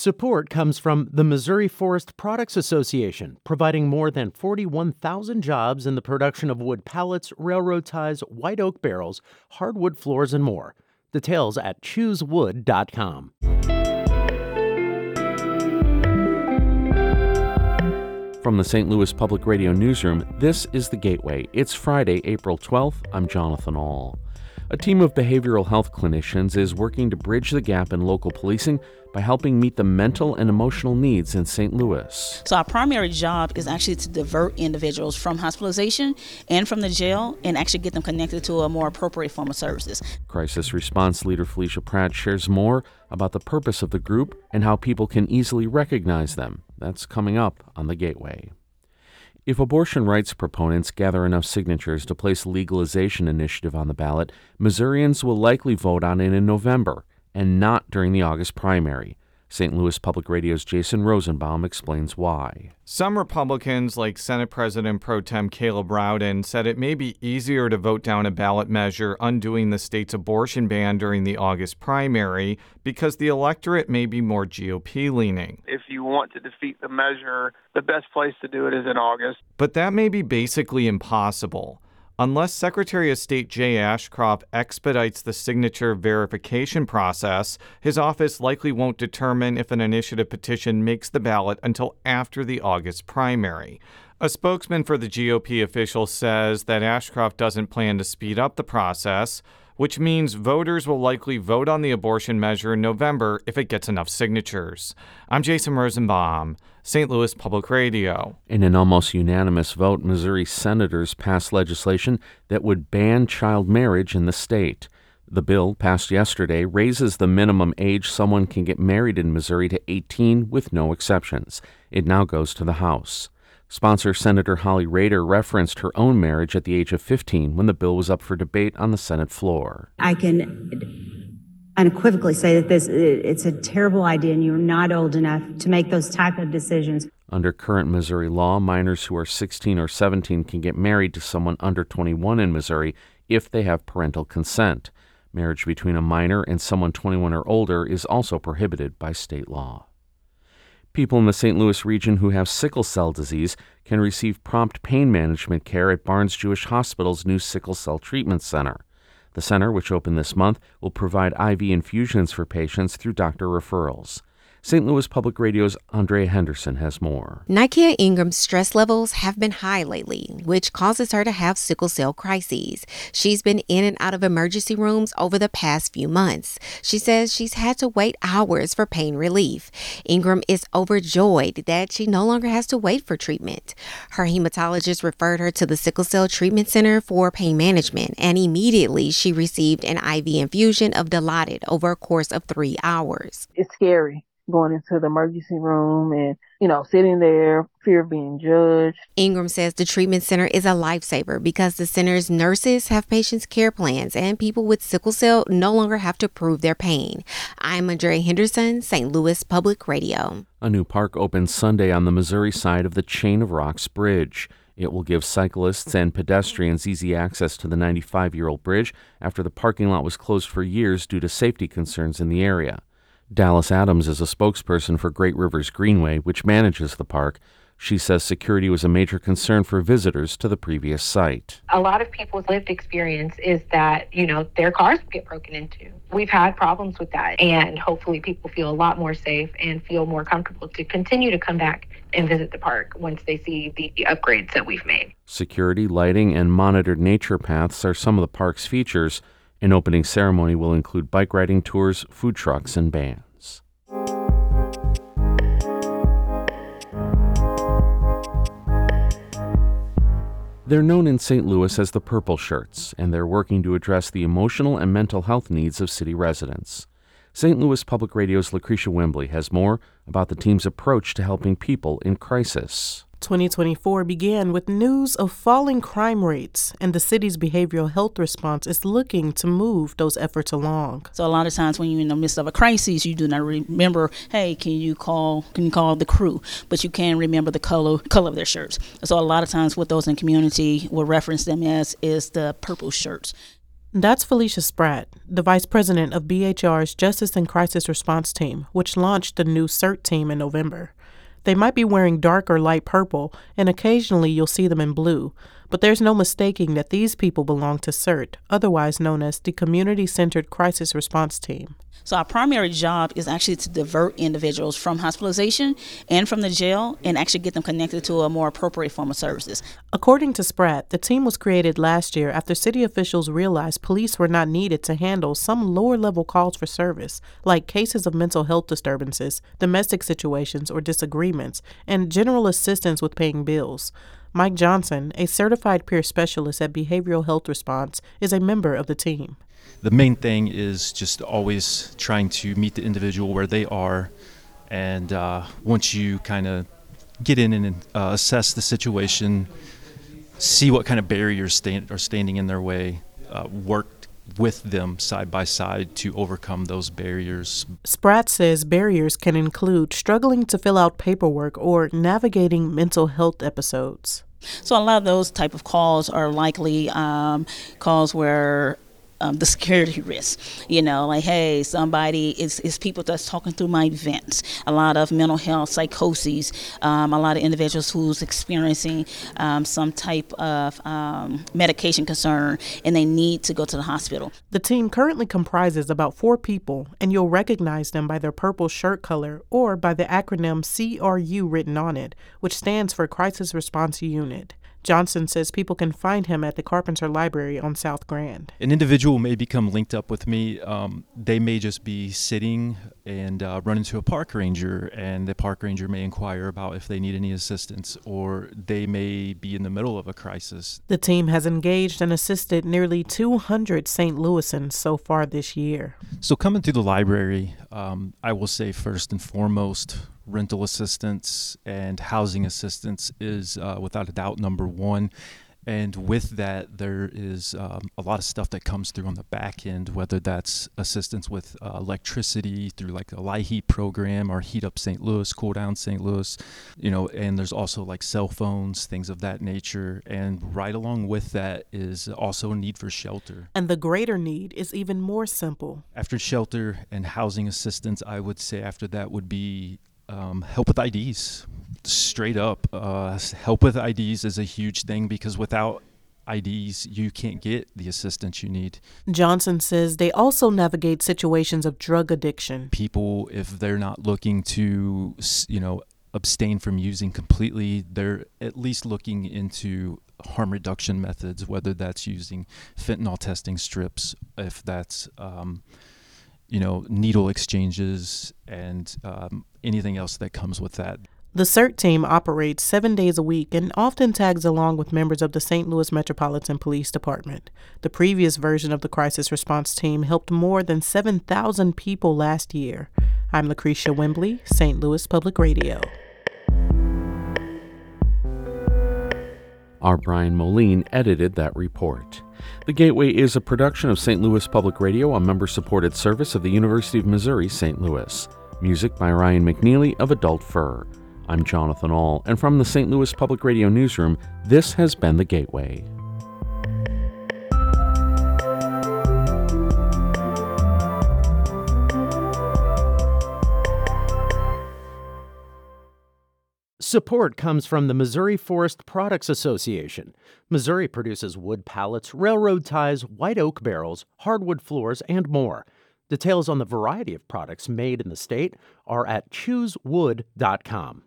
Support comes from the Missouri Forest Products Association, providing more than 41,000 jobs in the production of wood pallets, railroad ties, white oak barrels, hardwood floors, and more. Details at choosewood.com. From the St. Louis Public Radio newsroom, this is The Gateway. It's Friday, April 12th. I'm Jonathan Ahl. A team of behavioral health clinicians is working to bridge the gap in local policing by helping meet the mental and emotional needs in St. Louis. So our primary job is actually to divert individuals from hospitalization and from the jail and actually get them connected to a more appropriate form of services. Crisis response leader Felicia Pratt shares more about the purpose of the group and how people can easily recognize them. That's coming up on The Gateway. If abortion rights proponents gather enough signatures to place a legalization initiative on the ballot, Missourians will likely vote on it in November and not during the August primary. St. Louis Public Radio's Jason Rosenbaum explains why. Some Republicans, like Senate President Pro Tem Caleb Rowden, said it may be easier to vote down a ballot measure undoing the state's abortion ban during the August primary because the electorate may be more GOP-leaning. If you want to defeat the measure, the best place to do it is in August. But that may be basically impossible. Unless Secretary of State Jay Ashcroft expedites the signature verification process, his office likely won't determine if an initiative petition makes the ballot until after the August primary. A spokesman for the GOP official says that Ashcroft doesn't plan to speed up the process, which means voters will likely vote on the abortion measure in November if it gets enough signatures. I'm Jason Rosenbaum, St. Louis Public Radio. In an almost unanimous vote, Missouri senators passed legislation that would ban child marriage in the state. The bill, passed yesterday, raises the minimum age someone can get married in Missouri to 18 with no exceptions. It now goes to the House. Sponsor Senator Holly Rader referenced her own marriage at the age of 15 when the bill was up for debate on the Senate floor. I can unequivocally say that it's a terrible idea and you're not old enough to make those type of decisions. Under current Missouri law, minors who are 16 or 17 can get married to someone under 21 in Missouri if they have parental consent. Marriage between a minor and someone 21 or older is also prohibited by state law. People in the St. Louis region who have sickle cell disease can receive prompt pain management care at Barnes Jewish Hospital's new Sickle Cell Treatment Center. The center, which opened this month, will provide IV infusions for patients through doctor referrals. St. Louis Public Radio's Andrea Henderson has more. Nikia Ingram's stress levels have been high lately, which causes her to have sickle cell crises. She's been in and out of emergency rooms over the past few months. She says she's had to wait hours for pain relief. Ingram is overjoyed that she no longer has to wait for treatment. Her hematologist referred her to the Sickle Cell Treatment Center for pain management, and immediately she received an IV infusion of Dilaudid over a course of 3 hours. It's scary going into the emergency room and, sitting there, fear of being judged. Ingram says the treatment center is a lifesaver because the center's nurses have patients' care plans and people with sickle cell no longer have to prove their pain. I'm Andrea Henderson, St. Louis Public Radio. A new park opens Sunday on the Missouri side of the Chain of Rocks Bridge. It will give cyclists and pedestrians easy access to the 95-year-old bridge after the parking lot was closed for years due to safety concerns in the area. Dallas Adams is a spokesperson for Great Rivers Greenway, which manages the park. She says security was a major concern for visitors to the previous site. A lot of people's lived experience is that, their cars get broken into. We've had problems with that, and hopefully people feel a lot more safe and feel more comfortable to continue to come back and visit the park once they see the upgrades that we've made. Security, lighting, and monitored nature paths are some of the park's features. An opening ceremony will include bike riding tours, food trucks, and bands. They're known in St. Louis as the Purple Shirts, and they're working to address the emotional and mental health needs of city residents. St. Louis Public Radio's Lucretia Wembley has more about the team's approach to helping people in crisis. 2024 began with news of falling crime rates, and the city's behavioral health response is looking to move those efforts along. So a lot of times when you're in the midst of a crisis, you do not remember, hey, can you call the crew? But you can remember the color of their shirts. So a lot of times what those in community will reference them as is the purple shirts. That's Felicia Spratt, the vice president of BHR's Justice and Crisis Response Team, which launched the new CERT team in November. They might be wearing dark or light purple, and occasionally you'll see them in blue, but there's no mistaking that these people belong to CERT, otherwise known as the Community Centered Crisis Response Team. So our primary job is actually to divert individuals from hospitalization and from the jail and actually get them connected to a more appropriate form of services. According to Spratt, the team was created last year after city officials realized police were not needed to handle some lower-level calls for service, like cases of mental health disturbances, domestic situations or disagreements, and general assistance with paying bills. Mike Johnson, a certified peer specialist at Behavioral Health Response, is a member of the team. The main thing is just always trying to meet the individual where they are, and once you kind of get in and assess the situation, see what kind of barriers are standing in their way, work with them side by side to overcome those barriers. Spratt says barriers can include struggling to fill out paperwork or navigating mental health episodes. So a lot of those type of calls are likely calls where the security risk, like, hey, somebody is people that's talking through my events. A lot of mental health psychoses, a lot of individuals who's experiencing some type of medication concern and they need to go to the hospital. The team currently comprises about 4 people, and you'll recognize them by their purple shirt color or by the acronym CRU written on it, which stands for Crisis Response Unit. Johnson says people can find him at the Carpenter Library on South Grand. An individual may become linked up with me. They may just be sitting and run into a park ranger, and the park ranger may inquire about if they need any assistance, or they may be in the middle of a crisis. The team has engaged and assisted nearly 200 St. Louisans so far this year. So coming through the library, I will say first and foremost, rental assistance and housing assistance is without a doubt number one. And with that, there is a lot of stuff that comes through on the back end, whether that's assistance with electricity through like a LIHEAP program or Heat Up St. Louis, Cool Down St. Louis, and there's also like cell phones, things of that nature. And right along with that is also a need for shelter. And the greater need is even more simple. After shelter and housing assistance, I would say after that would be help with IDs. Straight up, help with IDs is a huge thing because without IDs, you can't get the assistance you need. Johnson says they also navigate situations of drug addiction. People, if they're not looking to, abstain from using completely, they're at least looking into harm reduction methods, whether that's using fentanyl testing strips, if that's needle exchanges, and anything else that comes with that. The CERT team operates 7 days a week and often tags along with members of the St. Louis Metropolitan Police Department. The previous version of the crisis response team helped more than 7,000 people last year. I'm Lucretia Wembley, St. Louis Public Radio. Our Brian Moline edited that report. The Gateway is a production of St. Louis Public Radio, a member-supported service of the University of Missouri, St. Louis. Music by Ryan McNeely of Adult Fur. I'm Jonathan Ahl, and from the St. Louis Public Radio newsroom, this has been The Gateway. Support comes from the Missouri Forest Products Association. Missouri produces wood pallets, railroad ties, white oak barrels, hardwood floors, and more. Details on the variety of products made in the state are at choosewood.com.